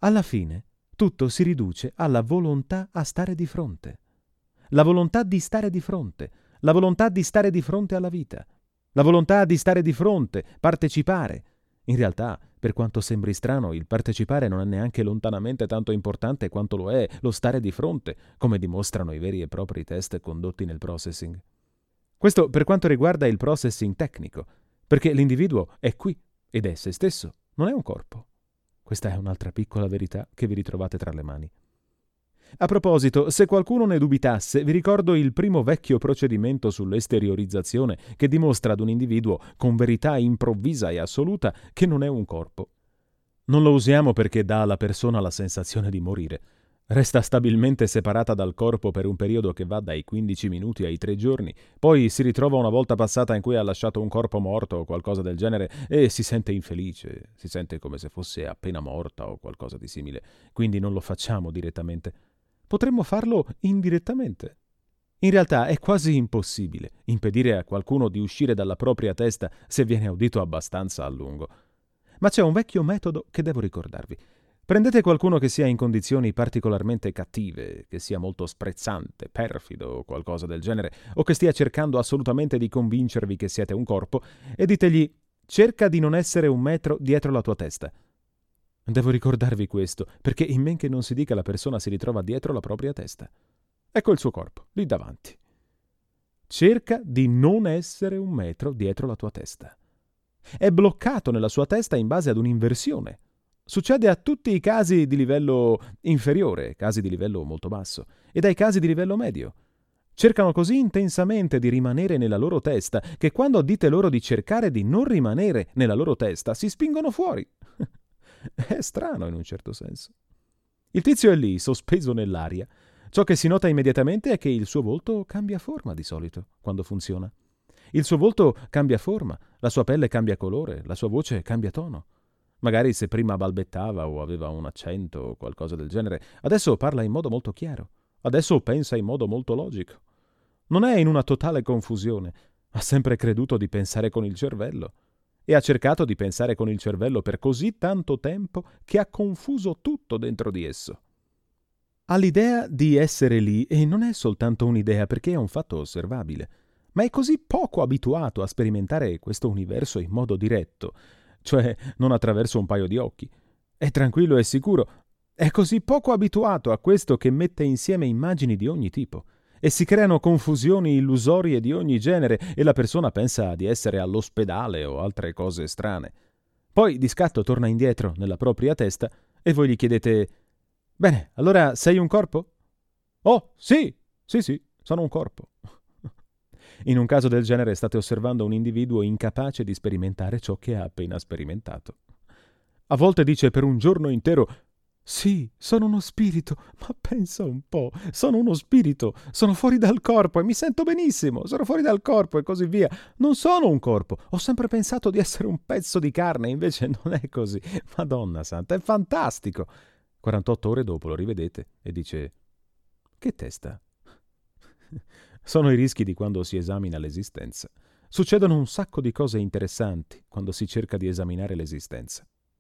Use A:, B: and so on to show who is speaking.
A: Alla fine, tutto si riduce alla volontà a stare di fronte. La volontà di stare di fronte, la volontà di stare di fronte alla vita, la volontà di stare di fronte, partecipare. In realtà, per quanto sembri strano, il partecipare non è neanche lontanamente tanto importante quanto lo è lo stare di fronte, come dimostrano i veri e propri test condotti nel processing. Questo per quanto riguarda il processing tecnico, perché l'individuo è qui ed è se stesso, non è un corpo. Questa è un'altra piccola verità che vi ritrovate tra le mani. A proposito, se qualcuno ne dubitasse, vi ricordo il primo vecchio procedimento sull'esteriorizzazione che dimostra ad un individuo con verità improvvisa e assoluta che non è un corpo. Non lo usiamo perché dà alla persona la sensazione di morire. Resta stabilmente separata dal corpo per un periodo che va dai 15 minuti ai 3 giorni, poi si ritrova una volta passata in cui ha lasciato un corpo morto o qualcosa del genere e si sente infelice, si sente come se fosse appena morta o qualcosa di simile, quindi non lo facciamo direttamente. Potremmo farlo indirettamente. In realtà è quasi impossibile impedire a qualcuno di uscire dalla propria testa se viene udito abbastanza a lungo. Ma c'è un vecchio metodo che devo ricordarvi. Prendete qualcuno che sia in condizioni particolarmente cattive, che sia molto sprezzante, perfido o qualcosa del genere, o che stia cercando assolutamente di convincervi che siete un corpo, e ditegli: cerca di non essere 1 metro dietro la tua testa. Devo ricordarvi questo, perché in men che non si dica la persona si ritrova dietro la propria testa. Ecco il suo corpo, lì davanti. Cerca di non essere 1 metro dietro la tua testa. È bloccato nella sua testa in base ad un'inversione. Succede a tutti i casi di livello inferiore, casi di livello molto basso, ed ai casi di livello medio. Cercano così intensamente di rimanere nella loro testa che quando dite loro di cercare di non rimanere nella loro testa, si spingono fuori. È strano in un certo senso. Il tizio è lì, sospeso nell'aria. Ciò che si nota immediatamente è che il suo volto cambia forma di solito, quando funziona. Il suo volto cambia forma, la sua pelle cambia colore, la sua voce cambia tono. Magari se prima balbettava o aveva un accento o qualcosa del genere, adesso parla in modo molto chiaro. Adesso pensa in modo molto logico. Non è in una totale confusione. Ha sempre creduto di pensare con il cervello. E ha cercato di pensare con il cervello per così tanto tempo che ha confuso tutto dentro di esso. Ha l'idea di essere lì e non è soltanto un'idea perché è un fatto osservabile, ma è così poco abituato a sperimentare questo universo in modo diretto, cioè non attraverso un paio di occhi. È tranquillo e sicuro. È così poco abituato a questo che mette insieme immagini di ogni tipo e si creano confusioni illusorie di ogni genere e la persona pensa di essere all'ospedale o altre cose strane. Poi di scatto torna indietro nella propria testa e voi gli chiedete: «Bene, allora sei un corpo?» «Oh, sì, sì, sono un corpo». In un caso del genere state osservando un individuo incapace di sperimentare ciò che ha appena sperimentato. A volte dice per un giorno intero: «Sì, sono uno spirito, ma pensa un po', sono uno spirito, sono fuori dal corpo e mi sento benissimo, sono fuori dal corpo» e così via. Non sono un corpo, ho sempre pensato di essere un pezzo di carne, invece non è così. Madonna santa, è fantastico. 48 ore dopo lo rivedete e dice: «Che testa?» Sono i rischi di quando si esamina l'esistenza. Succedono un sacco di cose interessanti quando si cerca di esaminare l'esistenza.